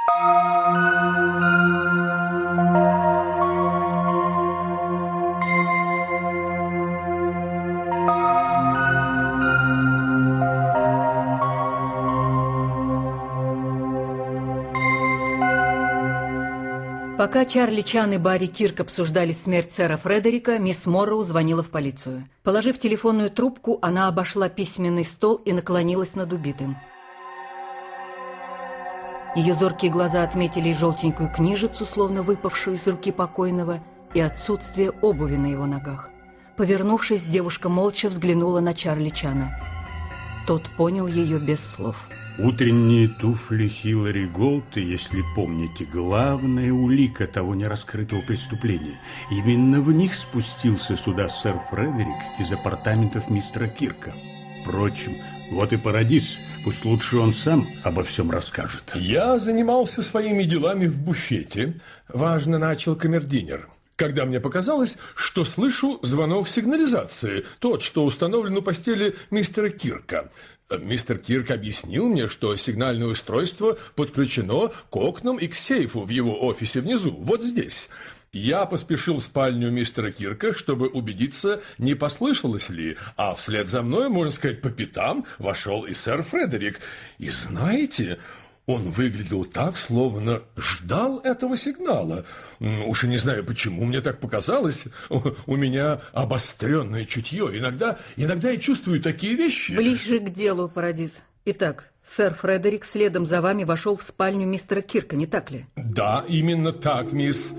Пока Чарли Чан и Барри Кирк обсуждали смерть сэра Фредерика, мисс Морроу звонила в полицию. Положив телефонную трубку, она обошла письменный стол и наклонилась над убитым. Ее зоркие глаза отметили желтенькую книжицу, словно выпавшую из руки покойного, и отсутствие обуви на его ногах. Повернувшись, девушка молча взглянула на Чарли Чана. Тот понял ее без слов. Утренние туфли Хиллари Голд, если помните, главная улика того нераскрытого преступления. Именно в них спустился сюда сэр Фредерик из апартаментов мистера Кирка. Впрочем, вот и Парадис. Пусть лучше он сам обо всем расскажет. Я занимался своими делами в буфете. Важно начал камердинер. Когда мне показалось, что слышу звонок сигнализации, тот, что установлен у постели мистера Кирка. Мистер Кирк объяснил мне, что сигнальное устройство подключено к окнам и к сейфу в его офисе внизу, вот здесь. Я поспешил в спальню мистера Кирка, чтобы убедиться, не послышалось ли, а вслед за мной, можно сказать, по пятам вошел и сэр Фредерик. И знаете, он выглядел так, словно ждал этого сигнала. Уж и не знаю, почему мне так показалось. У меня обостренное чутье. Иногда я чувствую такие вещи. Ближе к делу, Парадис. Итак, сэр Фредерик следом за вами вошел в спальню мистера Кирка, не так ли? Да, именно так, мисс.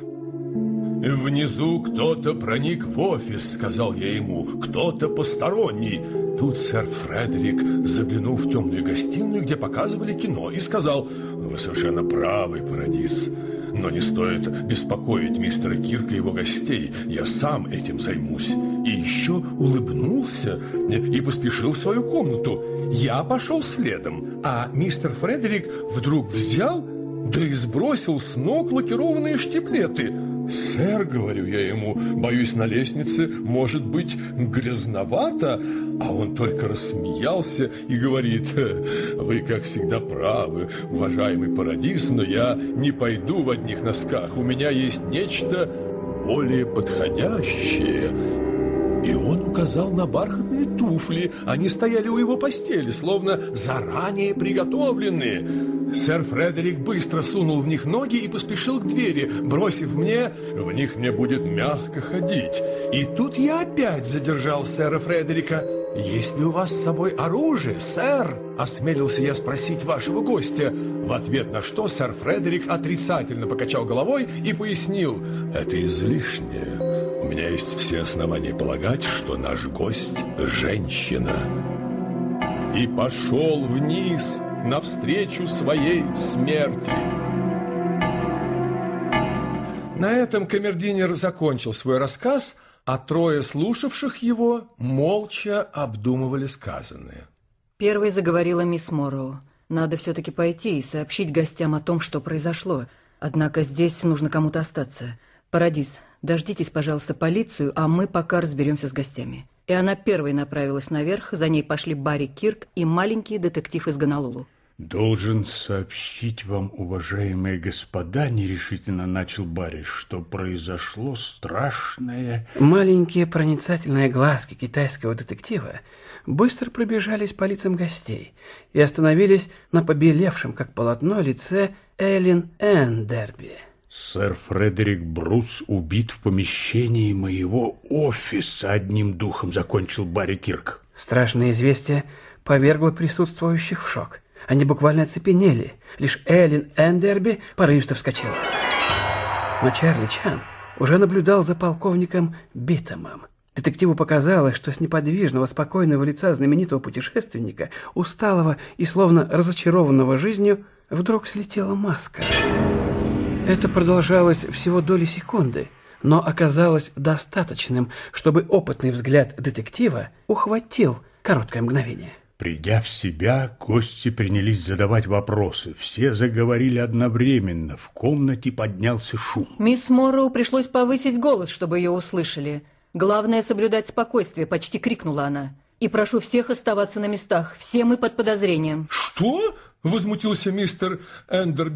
«Внизу кто-то проник в офис», — сказал я ему, — «кто-то посторонний». Тут сэр Фредерик заглянул в темную гостиную, где показывали кино, и сказал: «Вы совершенно правы, Парадис, но не стоит беспокоить мистера Кирка и его гостей, я сам этим займусь». И еще улыбнулся и поспешил в свою комнату. Я пошел следом, а мистер Фредерик вдруг взял, да и сбросил с ног лакированные штиблеты. «Сэр, — говорю я ему, — боюсь, на лестнице может быть грязновато». А он только рассмеялся и говорит: «Вы, как всегда, правы, уважаемый Парадис, но я не пойду в одних носках, у меня есть нечто более подходящее». И он указал на бархатные туфли. Они стояли у его постели, словно заранее приготовленные. Сэр Фредерик быстро сунул в них ноги и поспешил к двери, бросив мне: «В них мне будет мягко ходить». И тут я опять задержал сэра Фредерика. «Есть ли у вас с собой оружие, сэр?» – осмелился я спросить вашего гостя. В ответ на что сэр Фредерик отрицательно покачал головой и пояснил: «Это излишнее. У меня есть все основания полагать, что наш гость – женщина». И пошел вниз навстречу своей смерти. На этом камердинер закончил свой рассказ, а трое слушавших его молча обдумывали сказанное. Первой заговорила мисс Морроу. Надо все-таки пойти и сообщить гостям о том, что произошло. Однако здесь нужно кому-то остаться. Парадис, дождитесь, пожалуйста, полицию, а мы пока разберемся с гостями. И она первой направилась наверх, за ней пошли Барри Кирк и маленький детектив из Гонолулу. «Должен сообщить вам, уважаемые господа, — нерешительно начал Барри, — что произошло страшное...» Маленькие проницательные глазки китайского детектива быстро пробежались по лицам гостей и остановились на побелевшем, как полотно, лице Эллен Эндерби. «Сэр Фредерик Брус убит в помещении моего офиса», — одним духом закончил Барри Кирк. Страшное известие повергло присутствующих в шок. Они буквально оцепенели. Лишь Эллен Эндерби порывисто вскочила. Но Чарли Чан уже наблюдал за полковником Битэмом. Детективу показалось, что с неподвижного, спокойного лица знаменитого путешественника, усталого и словно разочарованного жизнью, вдруг слетела маска. Это продолжалось всего доли секунды, но оказалось достаточным, чтобы опытный взгляд детектива ухватил короткое мгновение. Придя в себя, гости принялись задавать вопросы. Все заговорили одновременно. В комнате поднялся шум. Мисс Морроу пришлось повысить голос, чтобы ее услышали. «Главное — соблюдать спокойствие», — почти крикнула она. «И прошу всех оставаться на местах. Все мы под подозрением». «Что?» — возмутился мистер Эндерби.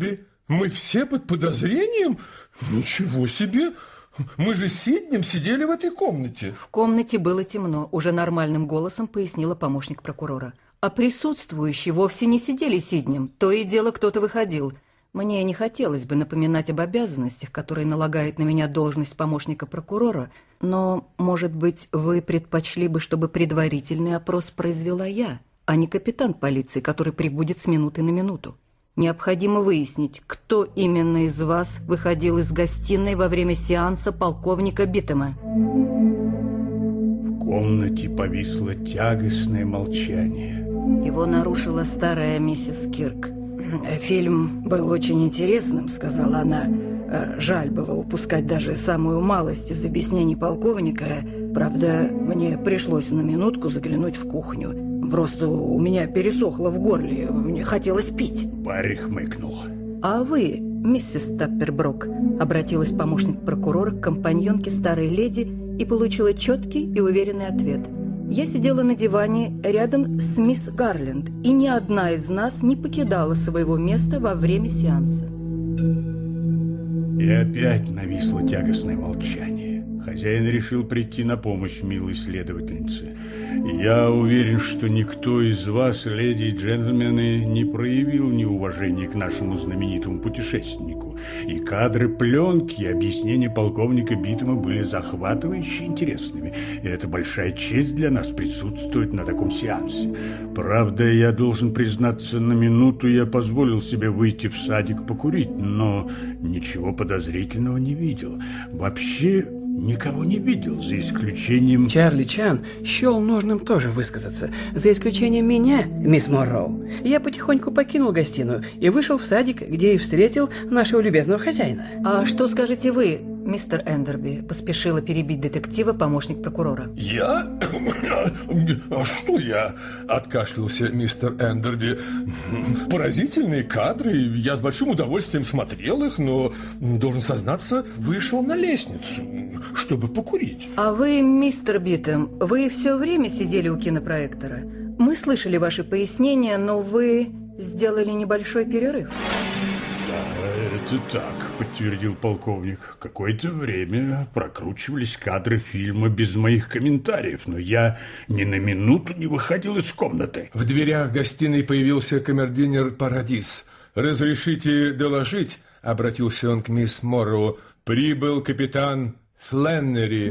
Мы все под подозрением? Ничего себе! Мы же с Сиднем сидели в этой комнате. В комнате было темно, уже нормальным голосом пояснила помощник прокурора. А присутствующие вовсе не сидели Сиднем, то и дело кто-то выходил. Мне не хотелось бы напоминать об обязанностях, которые налагает на меня должность помощника прокурора, но, может быть, вы предпочли бы, чтобы предварительный опрос произвела я, а не капитан полиции, который прибудет с минуты на минуту. Необходимо выяснить, кто именно из вас выходил из гостиной во время сеанса полковника Биттема. В комнате повисло тягостное молчание. Его нарушила старая миссис Кирк. «Фильм был очень интересным», — сказала она. «Жаль было упускать даже самую малость из объяснений полковника. Правда, мне пришлось на минутку заглянуть в кухню. Просто у меня пересохло в горле, мне хотелось пить». Барри хмыкнул. «А вы, миссис Тапперброк», — обратилась помощник прокурора к компаньонке старой леди и получила четкий и уверенный ответ. «Я сидела на диване рядом с мисс Гарленд, и ни одна из нас не покидала своего места во время сеанса». И опять нависло тягостное молчание. Хозяин решил прийти на помощь милой следовательнице. «Я уверен, что никто из вас, леди и джентльмены, не проявил неуважения к нашему знаменитому путешественнику. И кадры пленки, и объяснения полковника Биттема были захватывающе интересными. И это большая честь для нас присутствовать на таком сеансе. Правда, я должен признаться, на минуту я позволил себе выйти в садик покурить, но ничего подозрительного не видел. Вообще никого не видел, за исключением...» Чарли Чан счел нужным тоже высказаться. «За исключением меня, мисс Морроу. Я потихоньку покинул гостиную и вышел в садик, где и встретил нашего любезного хозяина». «А что скажете вы, мистер Эндерби?» — поспешила перебить детектива помощник прокурора. Я? А что я? Откашлялся мистер Эндерби. Поразительные кадры, я с большим удовольствием смотрел их, но, должен сознаться, вышел на лестницу, чтобы покурить. «А вы, мистер Биттем, вы все время сидели у кинопроектора? Мы слышали ваши пояснения, но вы сделали небольшой перерыв». «Это так», — подтвердил полковник. «Какое-то время прокручивались кадры фильма без моих комментариев, но я ни на минуту не выходил из комнаты». В дверях гостиной появился камердинер Парадис. «Разрешите доложить?» — обратился он к мисс Морроу. «Прибыл капитан Фленнери».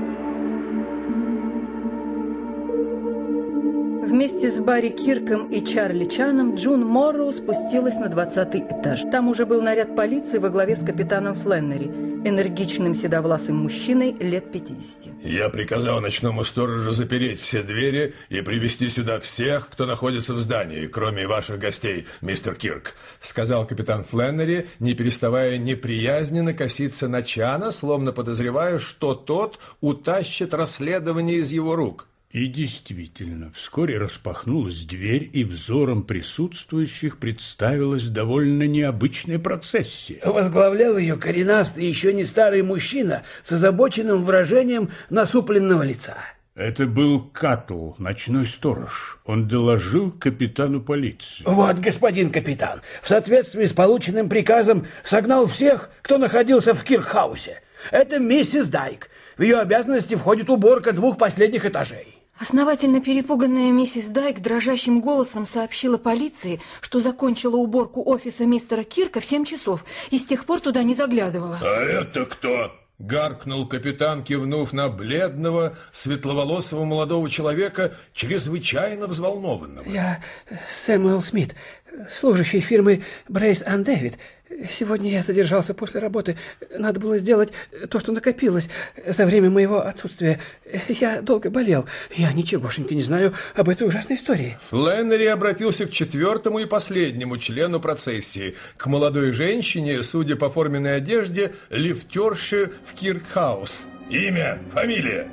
Вместе с Барри Кирком и Чарли Чаном Джун Морроу спустилась на 20-й этаж. Там уже был наряд полиции во главе с капитаном Фленнери, энергичным седовласым мужчиной лет 50. «Я приказал ночному сторожу запереть все двери и привести сюда всех, кто находится в здании, кроме ваших гостей, мистер Кирк», — сказал капитан Фленнери, не переставая неприязненно коситься на Чана, словно подозревая, что тот утащит расследование из его рук. И действительно, вскоре распахнулась дверь, и взором присутствующих представилась довольно необычная процессия. Возглавлял ее коренастый, еще не старый мужчина с озабоченным выражением насупленного лица. Это был Каттл, ночной сторож. Он доложил капитану полиции. «Вот, господин капитан, в соответствии с полученным приказом согнал всех, кто находился в Киркхаусе. Это миссис Дайк. В ее обязанности входит уборка 2 последних этажей». Основательно перепуганная миссис Дайк дрожащим голосом сообщила полиции, что закончила уборку офиса мистера Кирка в 7 часов и с тех пор туда не заглядывала. «А это кто?» — гаркнул капитан, кивнув на бледного, светловолосого молодого человека, чрезвычайно взволнованного. «Я Сэмюэл Смит, служащий фирмы Брейс энд Дэвид. Сегодня я задержался после работы. Надо было сделать то, что накопилось за время моего отсутствия. Я долго болел. Я ничегошеньки не знаю об этой ужасной истории». Фленнери обратился к 4-му и последнему члену процессии, к молодой женщине, судя по форменной одежде, лифтерши в Киркхаус. «Имя, фамилия?»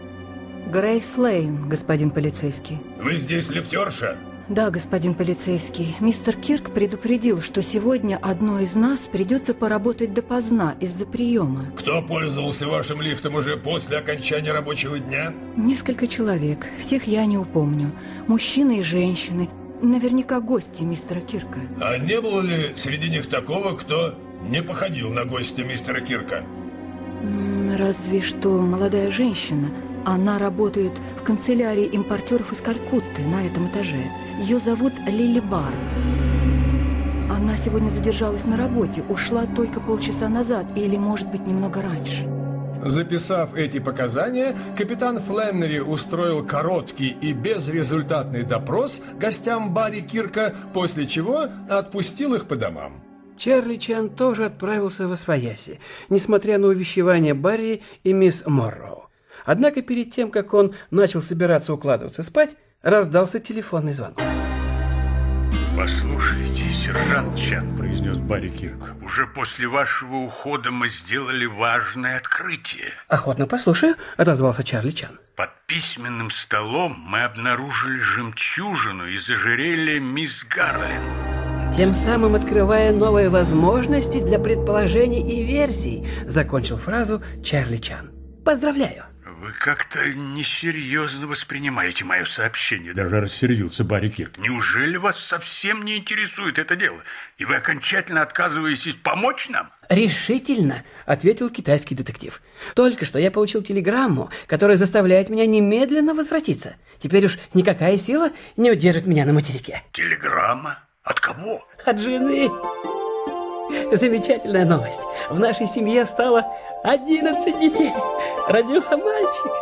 Грейс Лейн, господин полицейский. «Вы здесь лифтерша?» Да, господин полицейский. Мистер Кирк предупредил, что сегодня одной из нас придется поработать допоздна из-за приема. Кто пользовался вашим лифтом уже после окончания рабочего дня? Несколько человек. Всех я не упомню. Мужчины и женщины. наверняка гости мистера Кирка. А не было ли среди них такого, кто не походил на гостя мистера Кирка? Разве что молодая женщина. Она работает в канцелярии импортеров из Калькутты на этом этаже. Ее зовут Лили Бар. Она сегодня задержалась на работе, ушла только полчаса назад или, может быть, немного раньше. Записав эти показания, капитан Фленнери устроил короткий и безрезультатный допрос гостям Барри Кирка, после чего отпустил их по домам. Чарли Чан тоже отправился восвояси, несмотря на увещевания Барри и мисс Морроу. Однако перед тем, как он начал собираться укладываться спать, раздался телефонный звонок. «Послушайте, сержант Чан», — произнес Барри Кирк, — «уже после вашего ухода мы сделали важное открытие». «Охотно послушаю», — отозвался Чарли Чан. Под письменным столом мы обнаружили жемчужину из ожерелья мисс Гарлин. «Тем самым открывая новые возможности для предположений и версий», — закончил фразу Чарли Чан. «Поздравляю». Вы как-то несерьезно воспринимаете мое сообщение. Даже рассердился Барри Кирк. Неужели вас совсем не интересует это дело? И вы окончательно отказываетесь помочь нам? «Решительно», — ответил китайский детектив. «Только что я получил телеграмму, которая заставляет меня немедленно возвратиться. Теперь уж никакая сила не удержит меня на материке». Телеграмма? От кого? От жены. Замечательная новость. В нашей семье стало 11 детей. Родился мальчик.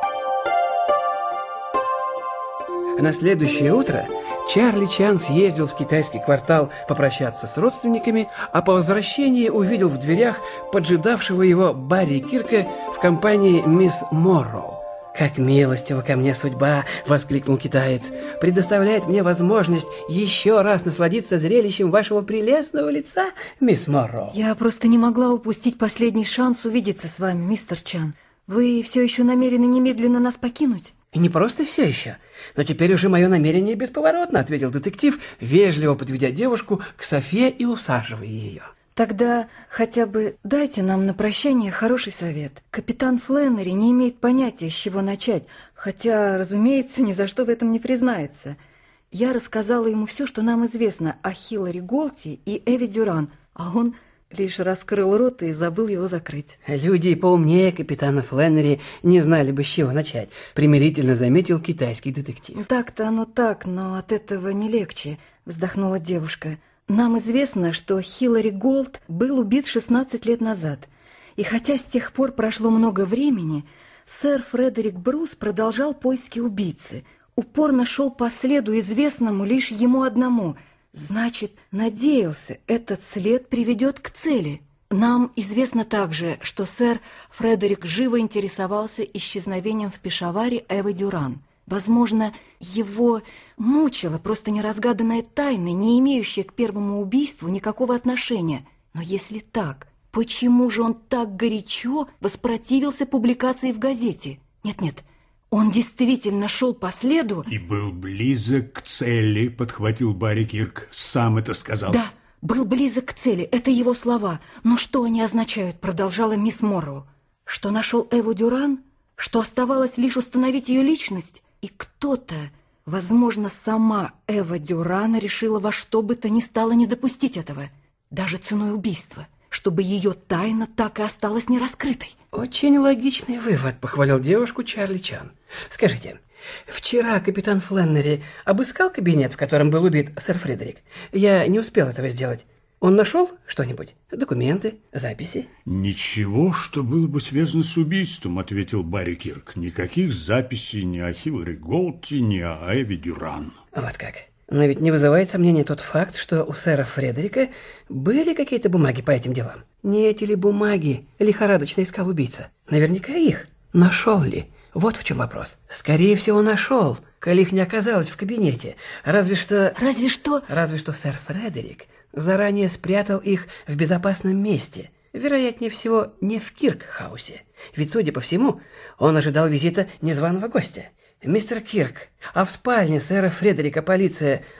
На следующее утро Чарли Чан съездил в китайский квартал попрощаться с родственниками, а по возвращении увидел в дверях поджидавшего его Барри Кирка в компании мисс Морроу. «Как милостива ко мне судьба!» — воскликнул китаец. «Предоставляет мне возможность еще раз насладиться зрелищем вашего прелестного лица, мисс Морроу». Я просто не могла упустить последний шанс увидеться с вами, мистер Чан. Вы все еще намерены немедленно нас покинуть? «Не просто все еще, но теперь уже мое намерение бесповоротно», — ответил детектив, вежливо подведя девушку к софе и усаживая ее. Тогда хотя бы дайте нам на прощание хороший совет. Капитан Фленнери не имеет понятия, с чего начать, хотя, разумеется, ни за что в этом не признается. Я рассказала ему все, что нам известно о Хиллари Голти и Эви Дюран, а он лишь раскрыл рот и забыл его закрыть. «Люди поумнее капитана Фленнери не знали бы, с чего начать», — примирительно заметил китайский детектив. «Так-то оно так, но от этого не легче», — вздохнула девушка. «Нам известно, что Хиллари Голт был убит 16 лет назад. И хотя с тех пор прошло много времени, сэр Фредерик Брус продолжал поиски убийцы. Упорно шел по следу, известному лишь ему одному. Значит, надеялся, этот след приведет к цели. Нам известно также, что сэр Фредерик живо интересовался исчезновением в Пешаваре Эвы Дюран. Возможно, его мучила просто неразгаданная тайна, не имеющая к первому убийству никакого отношения. Но если так, почему же он так горячо воспротивился публикации в газете? Нет-нет, он действительно шел по следу... И был близок к цели, подхватил Барри Кирк. Сам это сказал. Да, был близок к цели, это его слова. Но что они означают, продолжала мисс Морроу. Что нашел Эву Дюран? Что оставалось лишь установить ее личность? И кто-то, возможно, сама Эва Дюран решила во что бы то ни стало не допустить этого, даже ценой убийства, чтобы ее тайна так и осталась нераскрытой. «Очень логичный вывод», — похвалил девушку Чарли Чан. «Скажите, вчера капитан Фленнери обыскал кабинет, в котором был убит сэр Фредерик? Я не успел этого сделать. Он нашел что-нибудь? Документы, записи?» «Ничего, что было бы связано с убийством», — ответил Барри Кирк. «Никаких записей ни о Хиллари Голти, ни о Эви Дюран». «Вот как. Но ведь не вызывает сомнения тот факт, что у сэра Фредерика были какие-то бумаги по этим делам. Не эти ли бумаги лихорадочно искал убийца? Наверняка их. Нашел ли? Вот в чем вопрос. Скорее всего, нашел, коли их не оказалось в кабинете. Разве что... Разве что сэр Фредерик заранее спрятал их в безопасном месте. Вероятнее всего, не в Кирк-хаусе. Ведь, судя по всему, он ожидал визита незваного гостя. «Мистер Кирк, а в спальне сэра Фредерика полиция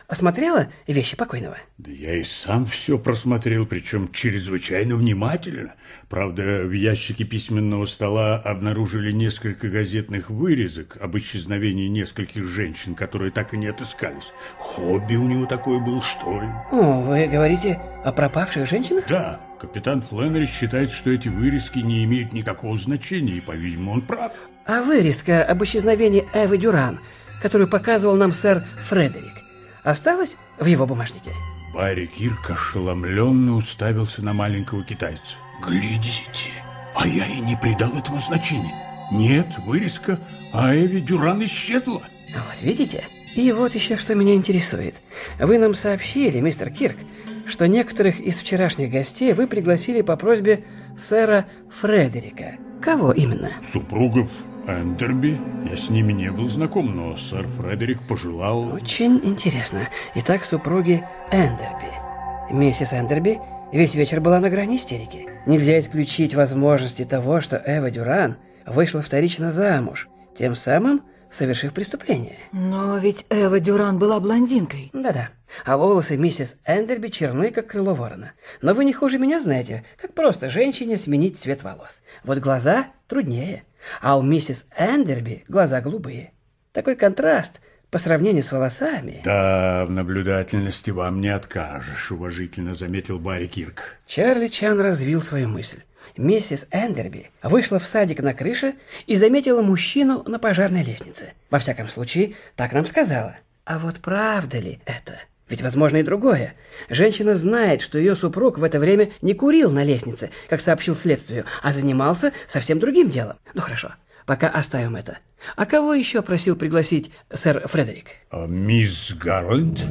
осмотрела вещи покойного? Да я и сам все просмотрел, причем чрезвычайно внимательно. Правда, в ящике письменного стола обнаружили несколько газетных вырезок об исчезновении нескольких женщин, которые так и не отыскались. Хобби у него такое был, что ли? О, вы говорите о пропавших женщинах? Да, капитан Фленнери считает, что эти вырезки не имеют никакого значения, и, по-видимому, он прав. А вырезка об исчезновении Эвы Дюран, которую показывал нам сэр Фредерик, осталась в его бумажнике? Барри Кирк ошеломленно уставился на маленького китайца. Глядите, а я и не придал этому значения. Нет, вырезка о Эве Дюран исчезла. Вот видите? И вот еще что меня интересует. Вы нам сообщили, мистер Кирк, что некоторых из вчерашних гостей вы пригласили по просьбе сэра Фредерика. Кого именно? Супругов Эндерби. Я с ними не был знаком, но сэр Фредерик пожелал... Очень интересно. Итак, супруги Эндерби. Миссис Эндерби весь вечер была на грани истерики. Нельзя исключить возможности того, что Эва Дюран вышла вторично замуж, тем самым совершив преступление. Но ведь Эва Дюран была блондинкой. Да-да. А волосы миссис Эндерби черны, как крыло ворона. Но вы не хуже меня знаете, как просто женщине сменить цвет волос. Вот глаза труднее. А у миссис Эндерби глаза голубые. Такой контраст по сравнению с волосами... Да, в наблюдательности вам не откажешь, уважительно заметил Барри Кирк. Чарли Чан развил свою мысль. Миссис Эндерби вышла в садик на крыше и заметила мужчину на пожарной лестнице. Во всяком случае, так нам сказала. А вот правда ли это? Ведь возможно и другое. Женщина знает, что ее супруг в это время не курил на лестнице, как сообщил следствию, а занимался совсем другим делом. Ну хорошо, пока оставим это. А кого еще просил пригласить сэр Фредерик? Мисс Гарленд?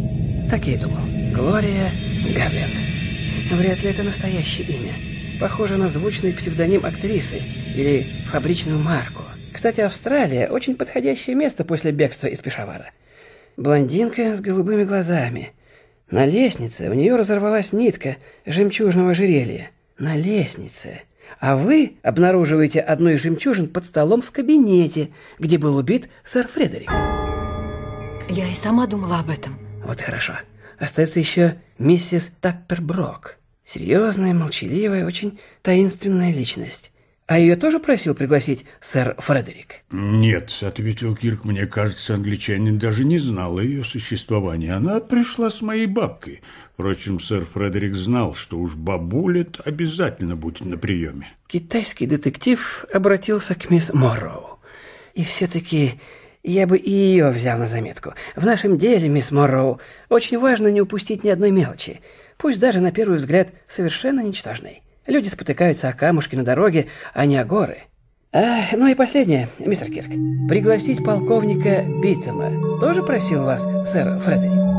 Так я и думал. Глория Гарленд. Вряд ли это настоящее имя. Похоже на звучный псевдоним актрисы или фабричную марку. Кстати, Австралия – очень подходящее место после бегства из Пешавара. Блондинка с голубыми глазами. На лестнице у нее разорвалась нитка жемчужного ожерелья. На лестнице. А вы обнаруживаете одну из жемчужин под столом в кабинете, где был убит сэр Фредерик. Я и сама думала об этом. Вот хорошо. Остается еще миссис Тапперброк. Серьезная, молчаливая, очень таинственная личность. А ее тоже просил пригласить сэр Фредерик? Нет, ответил Кирк, мне кажется, англичанин даже не знал о ее существовании. Она пришла с моей бабкой. Впрочем, сэр Фредерик знал, что уж бабуля обязательно будет на приеме. Китайский детектив обратился к мисс Морроу. И все-таки я бы и ее взял на заметку. В нашем деле, мисс Морроу, очень важно не упустить ни одной мелочи, пусть даже на первый взгляд совершенно ничтожной. Люди спотыкаются о камушки на дороге, а не о горы. Ну и последнее, мистер Кирк. Пригласить полковника Биттема тоже просил вас сэр Фредерик?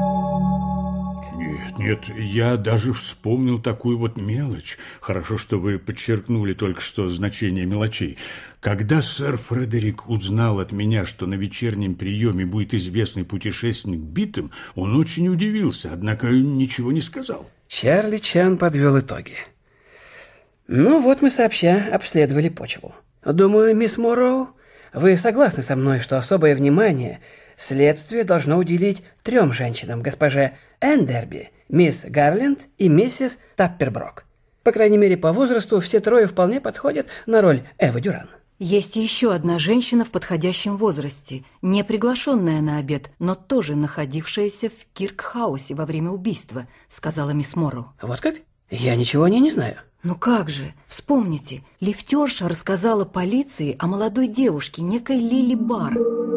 Нет, я даже вспомнил такую вот мелочь. Хорошо, что вы подчеркнули только что значение мелочей. Когда сэр Фредерик узнал от меня, что на вечернем приеме будет известный путешественник Биттем, он очень удивился, однако ничего не сказал. Чарли Чан подвел итоги. Ну вот мы сообща обследовали почву. Думаю, мисс Морроу, вы согласны со мной, что особое внимание следствие должно уделить 3 женщинам: госпоже Эндерби, мисс Гарленд и миссис Тапперброк. По крайней мере, по возрасту все 3 вполне подходят на роль Эвы Дюран. Есть еще одна женщина в подходящем возрасте, не приглашенная на обед, но тоже находившаяся в Киркхаусе во время убийства, сказала мисс Морроу. Вот как? Я ничего о ней не знаю. Ну как же, вспомните, лифтерша рассказала полиции о молодой девушке, некой Лили Бар,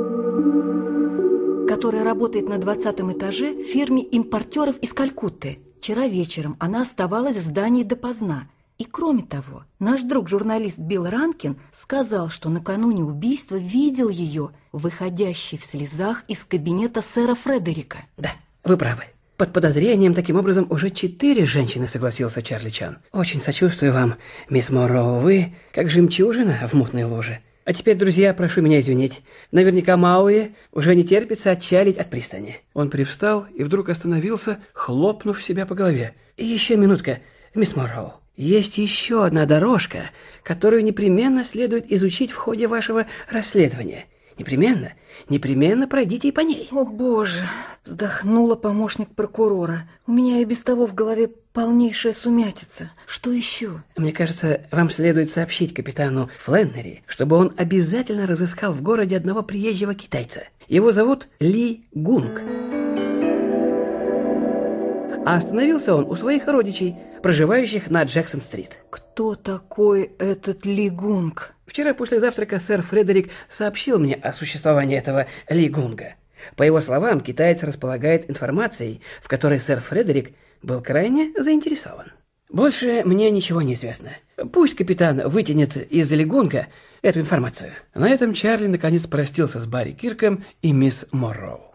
которая работает на 20-м этаже в фирме импортеров из Калькутты. Вчера вечером она оставалась в здании допоздна. И кроме того, наш друг-журналист Билл Ранкин сказал, что накануне убийства видел ее, выходящей в слезах из кабинета сэра Фредерика. Да, вы правы. Под подозрением, таким образом, уже 4 женщины, согласился Чарли Чан. Очень сочувствую вам, мисс Морроу, вы как жемчужина в мутной луже. А теперь, друзья, прошу меня извинить. Наверняка Мауи уже не терпится отчалить от пристани. Он привстал и вдруг остановился, хлопнув себя по голове. И еще минутка, мисс Морроу. Есть еще одна дорожка, которую непременно следует изучить в ходе вашего расследования. Непременно пройдите и по ней. О, Боже, вздохнула помощник прокурора. У меня и без того в голове полнейшая сумятица. Что еще? Мне кажется, вам следует сообщить капитану Фленнери, чтобы он обязательно разыскал в городе одного приезжего китайца. Его зовут Ли Гунг. А остановился он у своих родичей, проживающих на Джексон-стрит. Кто такой этот Ли Гунг? Вчера после завтрака сэр Фредерик сообщил мне о существовании этого Ли Гунга. По его словам, китаец располагает информацией, в которой сэр Фредерик был крайне заинтересован. Больше мне ничего не известно. Пусть капитан вытянет из Ли Гунга эту информацию. На этом Чарли наконец простился с Барри Кирком и мисс Морроу.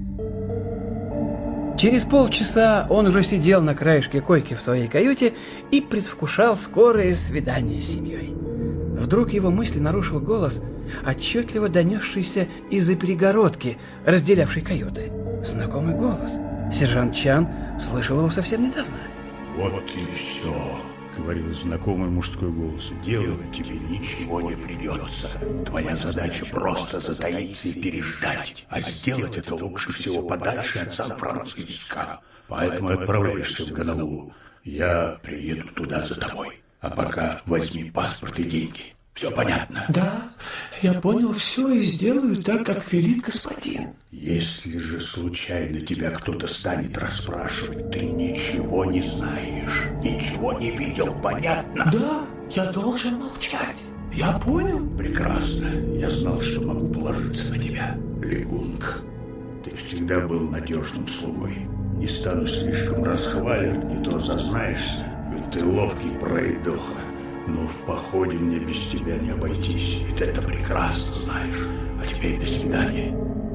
Через полчаса он уже сидел на краешке койки в своей каюте и предвкушал скорое свидание с семьей. Вдруг его мысли нарушил голос, отчетливо донесшийся из-за перегородки, разделявшей каюты. Знакомый голос. Сержант Чан слышал его совсем недавно. «Вот и все», — говорил знакомый мужской голос. «Делать тебе ничего не придется. Твоя задача просто затаиться и переждать. А сделать это лучше всего подальше от Сан-Франциско. Поэтому отправляешься в Гонолулу. Я приеду туда за тобой. А пока возьми паспорт и деньги. Все понятно?» «Да, я понял все и сделаю так, как велит господин». «Если же случайно тебя кто-то станет расспрашивать, ты ничего не знаешь, ничего не видел, понятно?» «Да, я должен молчать. Я понял». «Прекрасно. Я знал, что могу положиться на тебя, Ли Гунг. Ты всегда был надежным слугой. Не стану слишком расхваливать, не то зазнаешься, ведь ты ловкий пройдоха. Но в походе мне без тебя не обойтись, и ты это прекрасно знаешь. А теперь до свидания».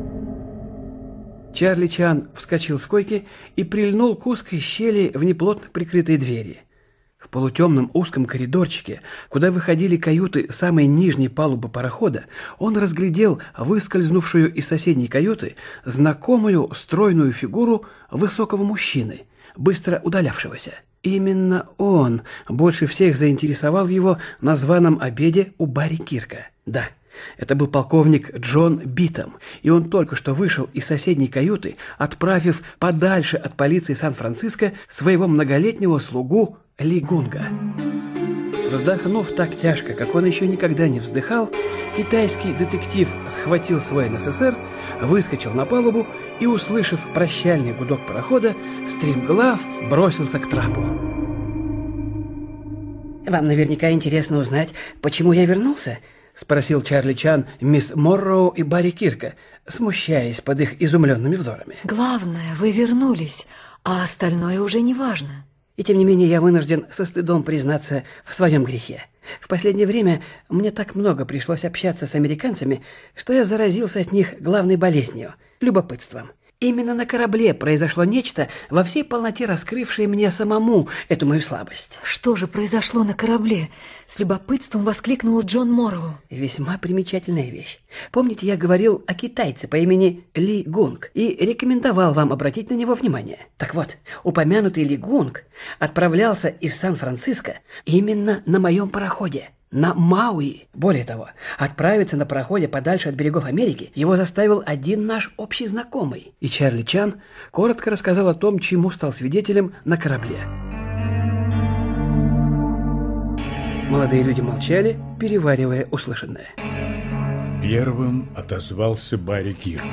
Чарли Чан вскочил с койки и прильнул к узкой щели в неплотно прикрытой двери. В полутемном узком коридорчике, куда выходили каюты самой нижней палубы парохода, он разглядел выскользнувшую из соседней каюты знакомую стройную фигуру высокого мужчины, быстро удалявшегося. Именно он больше всех заинтересовал его на званом обеде у Барри Кирка. Да, это был полковник Джон Битом, и он только что вышел из соседней каюты, отправив подальше от полиции Сан-Франциско своего многолетнего слугу Ли Гунга. Вздохнув так тяжко, как он еще никогда не вздыхал, китайский детектив схватил свой НССР, выскочил на палубу и, услышав прощальный гудок парохода, стремглав бросился к трапу. «Вам наверняка интересно узнать, почему я вернулся?» — спросил Чарли Чан мисс Морроу и Барри Кирка, смущаясь под их изумленными взорами. «Главное, вы вернулись, а остальное уже не важно». И тем не менее я вынужден со стыдом признаться в своем грехе. В последнее время мне так много пришлось общаться с американцами, что я заразился от них главной болезнью – любопытством. Именно на корабле произошло нечто, во всей полноте раскрывшее мне самому эту мою слабость. «Что же произошло на корабле?» — с любопытством воскликнул Джон Морроу. Весьма примечательная вещь. Помните, я говорил о китайце по имени Ли Гунг и рекомендовал вам обратить на него внимание? Так вот, упомянутый Ли Гунг отправлялся из Сан-Франциско именно на моем пароходе. На Мауи. Более того, отправиться на пароходе подальше от берегов Америки его заставил один наш общий знакомый. И Чарли Чан коротко рассказал о том, чему стал свидетелем на корабле. Молодые люди молчали, переваривая услышанное. Первым отозвался Барри Кирк.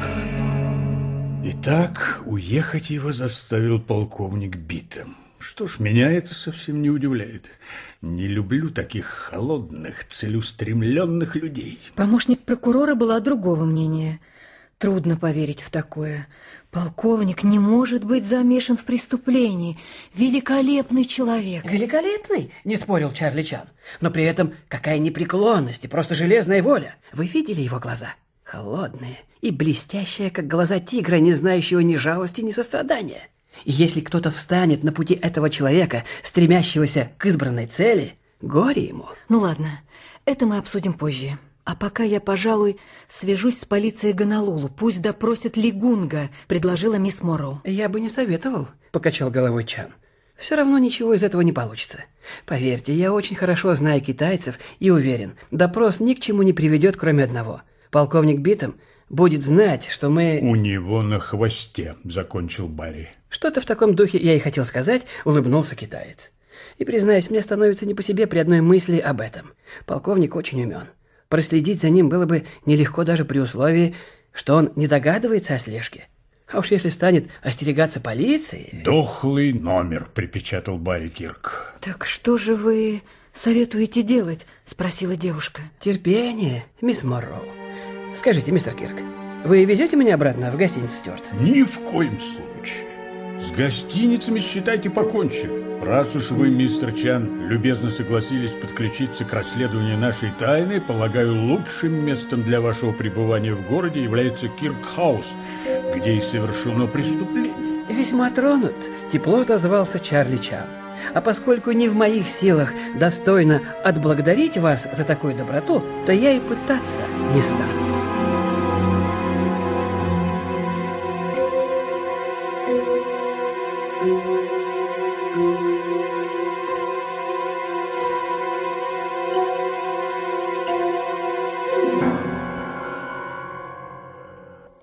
Итак, уехать его заставил полковник Битом. Что ж, меня это совсем не удивляет. Не люблю таких холодных, целеустремленных людей. Помощник прокурора была другого мнения. Трудно поверить в такое. Полковник не может быть замешан в преступлении. Великолепный человек. Великолепный, не спорил Чарли Чан. Но при этом какая непреклонность и просто железная воля. Вы видели его глаза? Холодные и блестящие, как глаза тигра, не знающего ни жалости, ни сострадания. И если кто-то встанет на пути этого человека, стремящегося к избранной цели, горе ему. Ну ладно, это мы обсудим позже. А пока я, пожалуй, свяжусь с полицией Гонолулу. Пусть допросят Ли Гунга, предложила мисс Морроу. Я бы не советовал, покачал головой Чан. Все равно ничего из этого не получится. Поверьте, я очень хорошо знаю китайцев и уверен, допрос ни к чему не приведет, кроме одного. полковник Битом будет знать, что мы... У него на хвосте, закончил Барри. Что-то в таком духе я и хотел сказать, улыбнулся китаец. И, признаюсь, мне становится не по себе при одной мысли об этом. Полковник очень умен. Проследить за ним было бы нелегко даже при условии, что он не догадывается о слежке. А уж если станет остерегаться полиции... «Дохлый номер», — припечатал Барри Кирк. «Так что же вы советуете делать?» — спросила девушка. Терпение, мисс Морроу. Скажите, мистер Кирк, вы везете меня обратно в гостиницу Стюарт? Ни в коем случае. С гостиницами, считайте, покончили. Раз уж вы, мистер Чан, любезно согласились подключиться к расследованию нашей тайны, полагаю, лучшим местом для вашего пребывания в городе является Кирк-хаус, где и совершено преступление. Весьма тронут, тепло отозвался Чарли Чан. А поскольку не в моих силах достойно отблагодарить вас за такую доброту, то я и пытаться не стану.